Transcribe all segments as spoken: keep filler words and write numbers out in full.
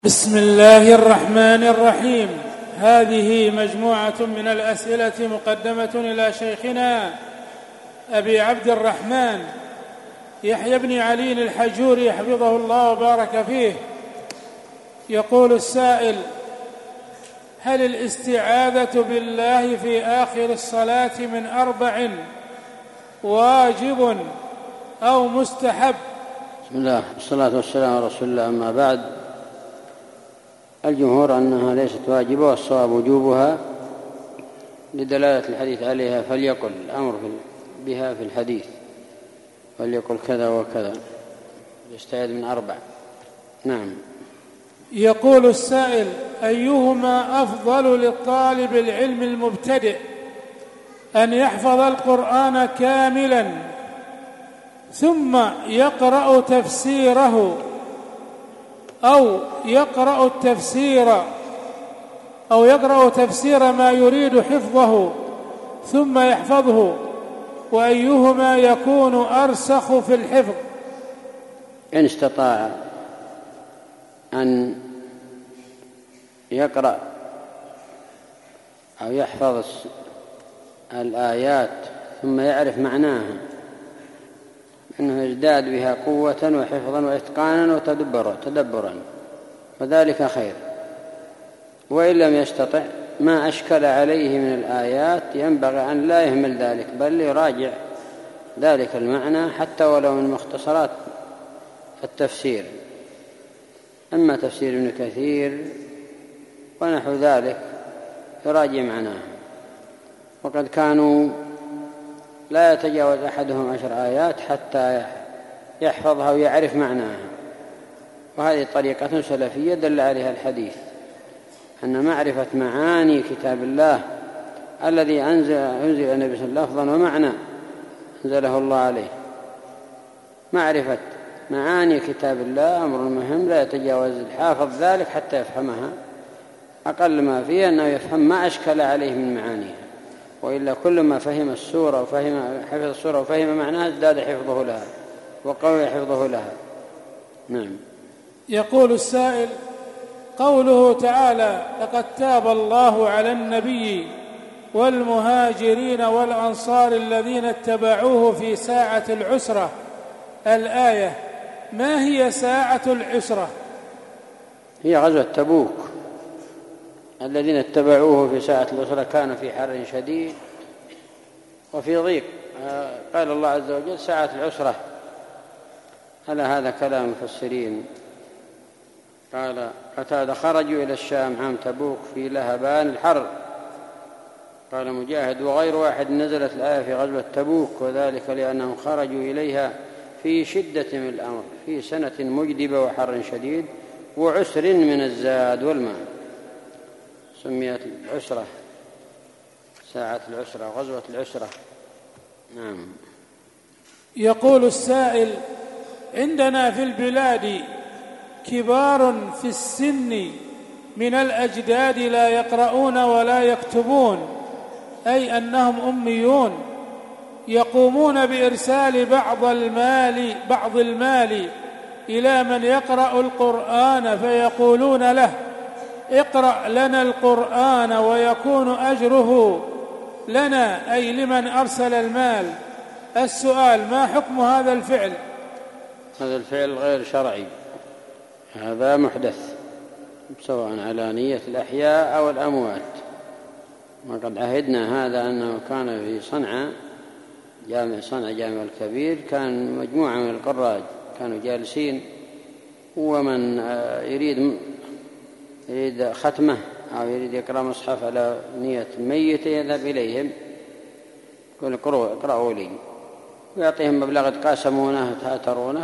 بسم الله الرحمن الرحيم. هذه مجموعة من الأسئلة مقدمة إلى شيخنا أبي عبد الرحمن يحيى بن علي الحجوري حفظه الله وبارك فيه. يقول السائل: هل الاستعاذة بالله في آخر الصلاة من أربع واجب أو مستحب؟ بسم الله والصلاة والسلام على رسول الله، أما بعد. الجمهور أنها ليست واجبة، والصواب وجوبها لدلالة الحديث عليها، فليقل الأمر بها في الحديث، فليقل كذا وكذا، يستعيذ من أربع. نعم. يقول السائل: أيهما أفضل للطالب العلم المبتدئ، أن يحفظ القرآن كاملا ثم يقرأ تفسيره، أو يقرأ التفسير أو يقرأ تفسير ما يريد حفظه ثم يحفظه، وأيهما يكون أرسخ في الحفظ؟ إن استطاع أن يقرأ أو يحفظ الآيات ثم يعرف معناها، أنه يزداد بها قوة وحفظا وإتقانا وتدبرا تدبرا وذلك خير. وإن لم يستطع ما أشكل عليه من الآيات ينبغي أن لا يهمل ذلك، بل يراجع ذلك المعنى حتى ولو من مختصرات التفسير، أما تفسير ابن كثير ونحو ذلك يراجع معناه. وقد كانوا لا يتجاوز أحدهم عشر آيات حتى يحفظها ويعرف معناها، وهذه طريقة سلفية دل عليها الحديث، أن معرفة معاني كتاب الله الذي أنزل, أنزل النبي صلى الله عليه وسلم لفظا ومعنى أنزله الله عليه، معرفة معاني كتاب الله أمر مهم لا يتجاوز الحافظ ذلك حتى يفهمها، أقل ما فيه أنه يفهم ما أشكل عليه من معانيها، وإلا كل ما فهم السورة وفهم حفظ السورة وفهم معناها ازداد حفظه لها وقوي حفظه لها. نعم. يقول السائل: قوله تعالى: لقد تاب الله على النبي والمهاجرين والأنصار الذين اتبعوه في ساعة العسرة، الآية، ما هي ساعة العسرة؟ هي غزوة تبوك. الذين اتبعوه في ساعة العسرة كانوا في حر شديد وفي ضيق، قال الله عز وجل ساعة العسرة. على هذا كلام المفسرين. قال قتادة: خرجوا إلى الشام عام تبوك في لهبان الحر. قال مجاهد: وغير واحد نزلت الآية في غزوة تبوك، وذلك لأنهم خرجوا إليها في شدة من الأمر، في سنة مجدبة وحر شديد وعسر من الزاد والماء، سميت العسرة ساعة العسرة غزوة العسرة. نعم. يقول السائل: عندنا في البلاد كبار في السن من الأجداد لا يقرؤون ولا يكتبون، أي أنهم أميون، يقومون بإرسال بعض المال بعض المال إلى من يقرأ القرآن، فيقولون له: اقرأ لنا القرآن، ويكون أجره لنا، أي لمن أرسل المال. السؤال: ما حكم هذا الفعل؟ هذا الفعل غير شرعي، هذا محدث، سواء على نية الأحياء أو الأموات. وقد عهدنا هذا أنه كان في صنعاء، جامع صنعاء جامع الكبير، كان مجموعة من القراء كانوا جالسين، ومن يريد يريد ختمه أو يريد يقرأ مصحف على نية ميت يذهب إليهم يقول: اقرأوا لي، ويعطيهم مبلغ قاسمونه تاترونه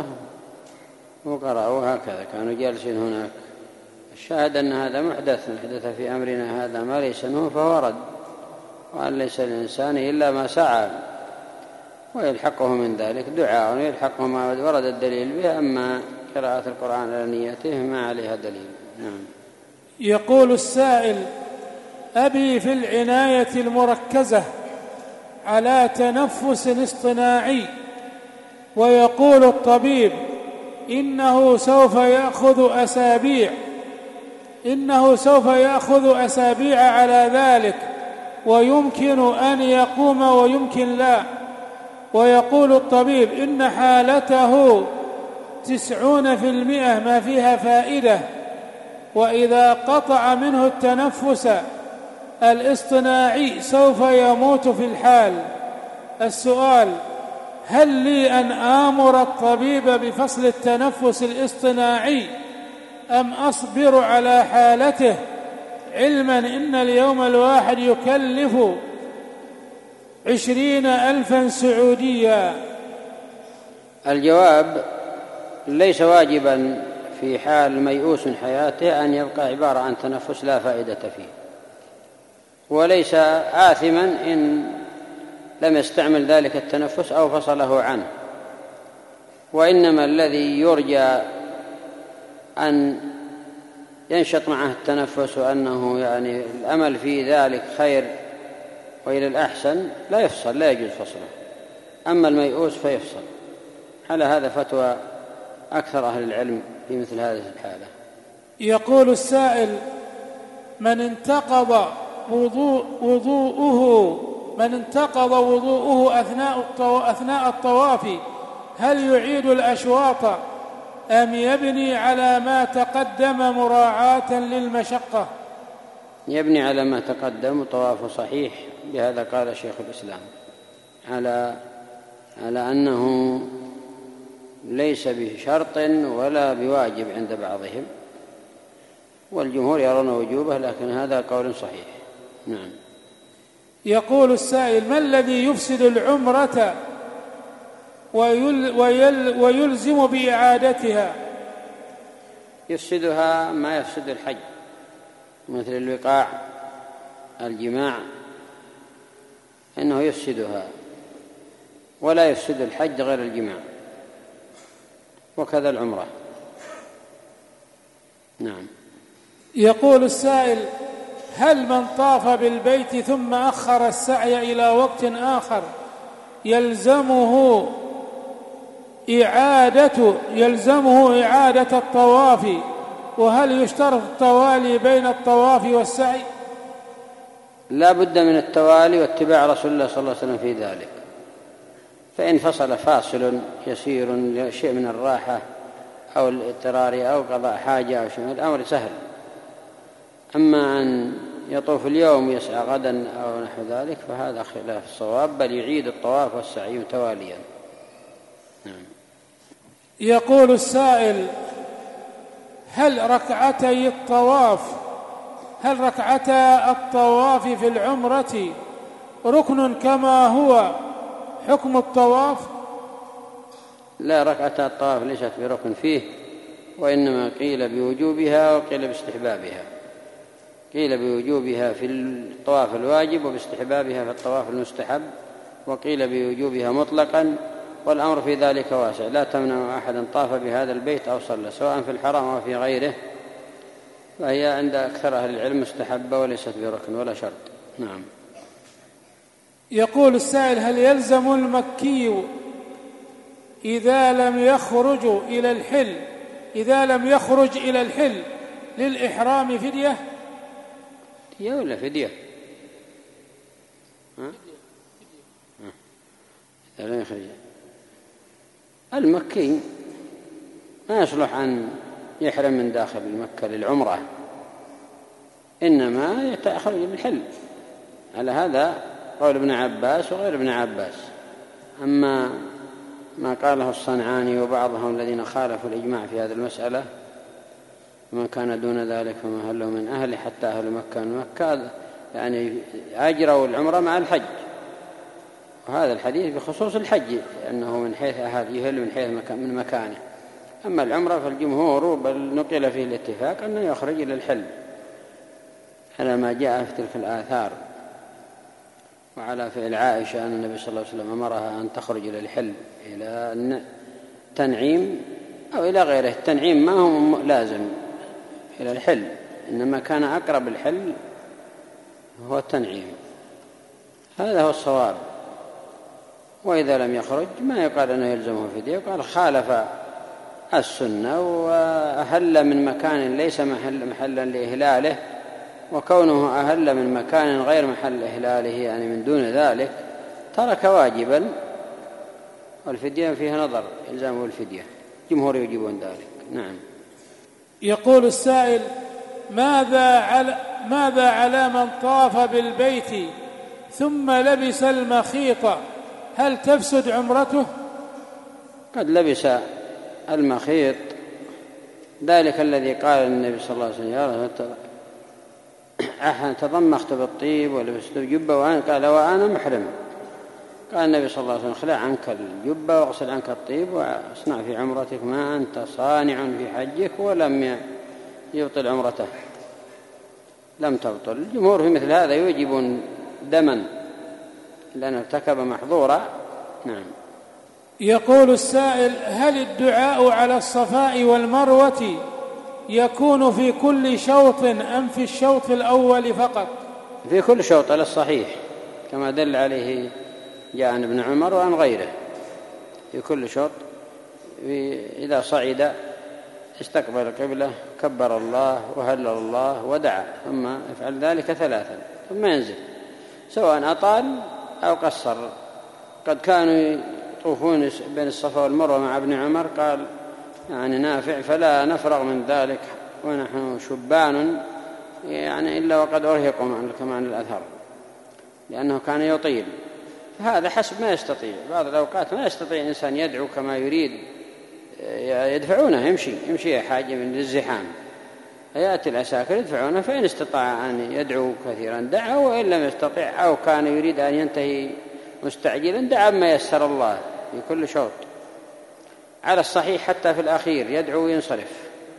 وقرأوا. هكذا كانوا جالسين هناك. الشاهد أن هذا محدث، محدث في أمرنا هذا ما ليس منه فهو رد، وأن ليس الإنسان إلا ما سعى، ويلحقه من ذلك دعاء ويلحقه ما ورد الدليل به، أما قراءة القرآن على نيته ما عليها دليل. نعم. يقول السائل: أبي في العناية المركزة على تنفس اصطناعي، ويقول الطبيب إنه سوف يأخذ أسابيع إنه سوف يأخذ أسابيع على ذلك، ويمكن أن يقوم ويمكن لا. ويقول الطبيب إن حالته تسعون في المئة ما فيها فائدة، وإذا قطع منه التنفس الاصطناعي سوف يموت في الحال. السؤال: هل لي أن آمر الطبيب بفصل التنفس الاصطناعي أم أصبر على حالته، علما إن اليوم الواحد يكلف عشرين ألفا سعوديا؟ الجواب: ليس واجبا في حال ميؤوس حياته أن يبقى عبارة عن تنفس لا فائدة فيه، وليس آثما إن لم يستعمل ذلك التنفس أو فصله عنه، وإنما الذي يرجى أن ينشط معه التنفس وأنه يعني الأمل في ذلك خير وإلى الأحسن لا يفصل، لا يجوز فصله. أما الميؤوس فيفصل. على هذا فتوى أكثر أهل العلم في مثل هذه الحالة. يقول السائل: من انتقض وضوء وضوءه من انتقض وضوءه أثناء الطواف هل يعيد الأشواط أم يبني على ما تقدم مراعاة للمشقة؟ يبني على ما تقدم، وطوافه صحيح. بهذا قال شيخ الإسلام على على أنه ليس بشرط ولا بواجب عند بعضهم، والجمهور يرون وجوبه، لكن هذا قول صحيح. نعم. يقول السائل: ما الذي يفسد العمرة ويل ويل ويلزم بإعادتها؟ يفسدها ما يفسد الحج، مثل الوقاع، الجماع، إنه يفسدها، ولا يفسد الحج غير الجماع، وكذا العمرة. نعم. يقول السائل: هل من طاف بالبيت ثم أخر السعي إلى وقت آخر يلزمه إعادة يلزمه إعادة الطواف؟ وهل يشترط التوالي بين الطواف والسعي؟ لا بد من التوالي واتباع رسول الله صلى الله عليه وسلم في ذلك. فإن فصل فاصل يسير شيء من الراحة أو الاضطرار أو قضاء حاجة أو شيء، الأمر سهل. أما أن يطوف اليوم ويسعى غدا أو نحو ذلك فهذا خلاف الصواب، بل يعيد الطواف والسعي متواليا. نعم. يقول السائل: هل ركعتي الطواف هل ركعتا الطواف في العمرة ركن كما هو حكم الطواف؟ لا، ركعتا الطواف ليست بركن فيه، وإنما قيل بوجوبها وقيل باستحبابها. قيل بوجوبها في الطواف الواجب وباستحبابها في الطواف المستحب، وقيل بوجوبها مطلقا، والأمر في ذلك واسع. لا تمنع أحدا طاف بهذا البيت أو صلى سواء في الحرم أو في غيره، فهي عند أكثر أهل العلم مستحبة وليست بركن ولا شرط. نعم. يقول السائل: هل يلزم المكي إذا لم يخرج إلى الحل إذا لم يخرج إلى الحل للإحرام فدية؟ فدية ولا فدية؟ ها؟ إذا لم يخرج المكي ما يصلح أن يحرم من داخل مكة للعمرة، إنما يخرج بالحل. على هذا قول ابن عباس وغير ابن عباس. أما ما قاله الصنعاني وبعضهم الذين خالفوا الإجماع في هذه المسألة، ومن كان دون ذلك فما هل له من أهله حتى أهل مكة من مكة، يعني أجروا العمرة مع الحج. وهذا الحديث بخصوص الحج، لأنه من حيث أهل يهل من حيث من مكانه. أما العمرة فالجمهور بل نقل فيه الاتفاق أنه يخرج إلى الحل على ما جاء في تلك الآثار، وعلى فعل عائشة أن النبي صلى الله عليه وسلم أمرها أن تخرج إلى الحل إلى التنعيم أو إلى غيره. التنعيم ما هو لازم إلى الحل، إنما كان أقرب الحل هو التنعيم. هذا هو الصواب. وإذا لم يخرج ما يقال أنه يلزمه فدية، وقال خالف السنة، وأهل من مكان ليس محل محلا لإهلاله، وكونه أهل من مكان غير محل إهلاله يعني من دون ذلك ترك واجبا، والفدية فيها نظر إلزامه الفدية، جمهور يجيبون ذلك. نعم. يقول السائل: ماذا على, ماذا على من طاف بالبيت ثم لبس المخيط، هل تفسد عمرته؟ قد لبس المخيط، ذلك الذي قال النبي صلى الله عليه وسلم: يا رسول الله تضمخت بالطيب ولبست الجبة وأنا قال وأنا محرم. قال النبي صلى الله عليه وسلم: اخلع عنك الجبة واغسل عنك الطيب واصنع في عمرتك ما أنت صانع في حجك، ولم يبطل عمرته، لم تبطل. الجمهور في مثل هذا يوجبون دما لأنه ارتكب محظورا. نعم. يقول السائل: هل الدعاء على الصفاء والمروة يكون في كل شوط أم في الشوط الأول فقط؟ في كل شوط على الصحيح، كما دل عليه جاء عن ابن عمر وعن غيره. في كل شوط إذا صعد استقبل القبلة كبر الله وهلل الله ودعا، ثم يفعل ذلك ثلاثا ثم ينزل، سواء أطال أو قصر. قد كانوا يطوفون بين الصفا والمروة مع ابن عمر، قال يعني نافع: فلا نفرغ من ذلك ونحن شبان يعني إلا وقد أرهقوا كما عن الأثر، لأنه كان يطيل. هذا حسب ما يستطيع. بعض الأوقات ما يستطيع الإنسان يدعو كما يريد، يدفعونه يمشي يمشي حاجة من الزحام، يأتي العساكر يدفعونه، فإن استطاع أن يدعو كثيرا دعا، وإن لم يستطع أو كان يريد أن ينتهي مستعجلا دعا ما يسر الله في كل شوط على الصحيح. حتى في الأخير يدعو وينصرف،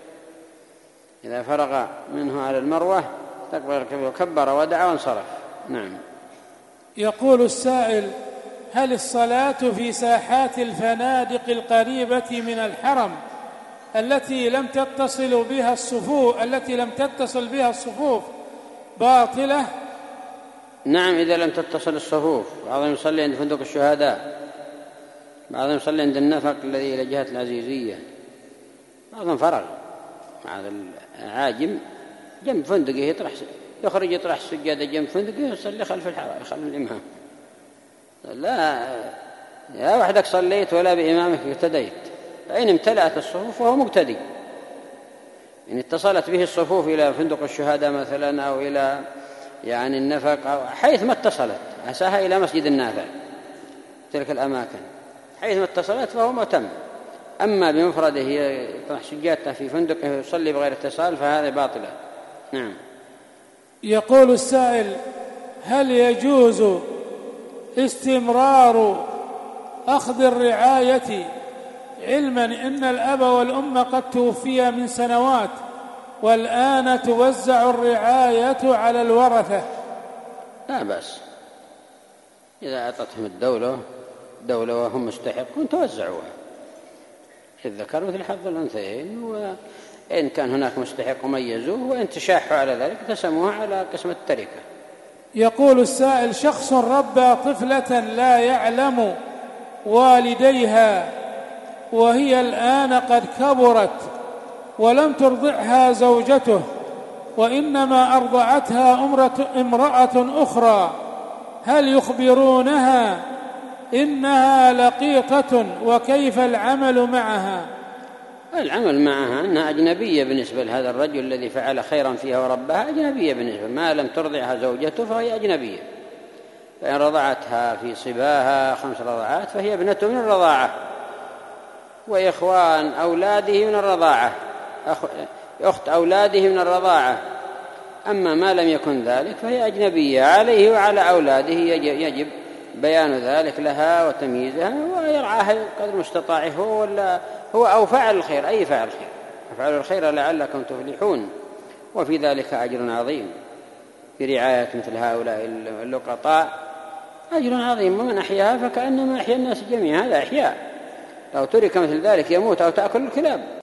إذا فرغ منه على المروة استقبل وكبر ودعا وانصرف. نعم. يقول السائل: هل الصلاة في ساحات الفنادق القريبة من الحرم التي لم تتصل بها الصفوف التي لم تتصل بها الصفوف باطلة؟ نعم، إذا لم تتصل الصفوف. بعضهم يصلي عند فندق الشهداء، بعضهم يصلي عند النفق الذي إلى جهة العزيزية، بعضهم فرغ مع العاجم جنب فندقه، يطرح يخرج يطرح السجادة جنب فندقه يصلي خلف الحرم خلف الإمام. لا يا وحدك صليت ولا بإمامك اقتديت، فإن امتلأت الصفوف فهو مقتدي. إن اتصلت به الصفوف إلى فندق الشهداء مثلا أو إلى يعني النفق أو حيث ما اتصلت، عساها إلى مسجد النافع، تلك الأماكن حيث ما اتصلت فهو متم. أما بمفرده يطرح سجادته في فندقه يصلي بغير اتصال فهذا باطلة. نعم. يقول السائل: هل يجوز استمرار أخذ الرعاية علما إن الأب والأم قد توفيا من سنوات والآن توزع الرعاية على الورثة؟ لا بأس، إذا أعطتهم الدولة دولة وهم مستحقون توزعوها، الذكر مثل حظ الأنثيين، وإن كان هناك مستحق ميزوه، وإن تشاحوا على ذلك تسموها على قسم التركة. يقول السائل: شخص ربى طفلة لا يعلم والديها وهي الآن قد كبرت ولم ترضعها زوجته وإنما أرضعتها امرأة أخرى، هل يخبرونها إنها لقيطة وكيف العمل معها؟ العمل معها أنها أجنبية بالنسبة لهذا الرجل الذي فعل خيرا فيها وربها، أجنبية بالنسبة، ما لم ترضعها زوجته فهي أجنبية. فإن رضعتها في صباها خمس رضعات فهي ابنته من الرضاعة، وإخوان أولاده من الرضاعة، أخت أولاده من الرضاعة. أما ما لم يكن ذلك فهي أجنبية عليه وعلى أولاده، يجب بيان ذلك لها وتمييزها ويرعاها قدر مستطاعه، هو ولا هو أو فعل الخير، أي فعل الخير، فعل الخير لعلكم تفلحون، وفي ذلك أجر عظيم. في رعاية مثل هؤلاء اللقطاء أجر عظيم، ومن أحياها فكأنما أحيا الناس جميعا، هذا إحياء. لو ترك مثل ذلك يموت أو تأكل الكلاب.